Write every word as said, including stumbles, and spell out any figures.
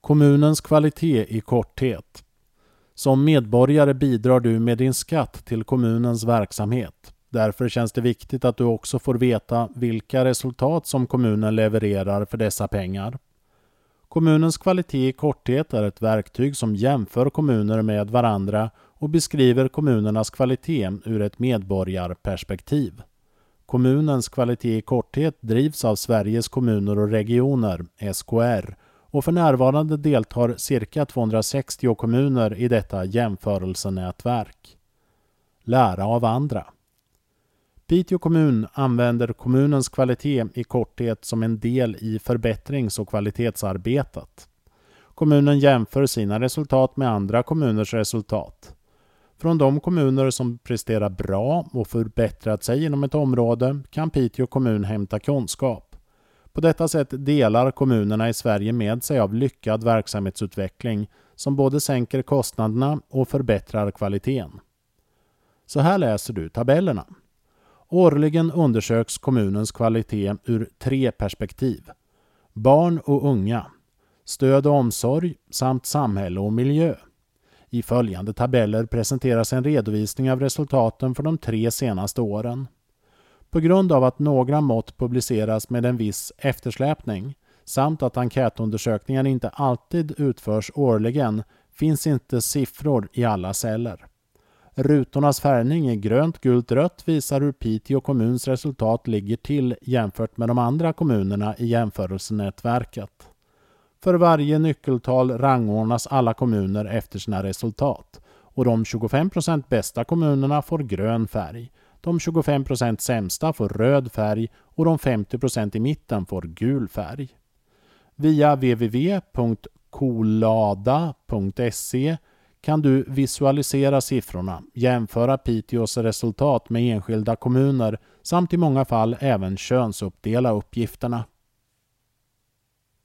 Kommunens kvalitet i korthet. Som medborgare bidrar du med din skatt till kommunens verksamhet. Därför känns det viktigt att du också får veta vilka resultat som kommunen levererar för dessa pengar. Kommunens kvalitet i korthet är ett verktyg som jämför kommuner med varandra och beskriver kommunernas kvalitet ur ett medborgarperspektiv. Kommunens kvalitet i korthet drivs av Sveriges kommuner och regioner, S K R, och för närvarande deltar cirka tvåhundrasextio kommuner i detta jämförelsenätverk. Lära av andra. Piteå kommun använder kommunens kvalitet i korthet som en del i förbättrings- och kvalitetsarbetet. Kommunen jämför sina resultat med andra kommuners resultat. Från de kommuner som presterar bra och förbättrat sig inom ett område kan Piteå kommun hämta kunskap. På detta sätt delar kommunerna i Sverige med sig av lyckad verksamhetsutveckling som både sänker kostnaderna och förbättrar kvaliteten. Så här läser du tabellerna. Årligen undersöks kommunens kvalitet ur tre perspektiv. Barn och unga, stöd och omsorg samt samhälle och miljö. I följande tabeller presenteras en redovisning av resultaten för de tre senaste åren. På grund av att några mått publiceras med en viss eftersläpning samt att enkätundersökningen inte alltid utförs årligen finns inte siffror i alla celler. Rutornas färgning i grönt, gult, rött visar hur Piteå kommuns resultat ligger till jämfört med de andra kommunerna i jämförelsenätverket. För varje nyckeltal rangordnas alla kommuner efter sina resultat och de tjugofem procent bästa kommunerna får grön färg, de tjugofem procent sämsta får röd färg och de femtio procent i mitten får gul färg. Via w w w punkt kolada punkt se kan du visualisera siffrorna, jämföra Piteås resultat med enskilda kommuner samt i många fall även könsuppdela uppgifterna.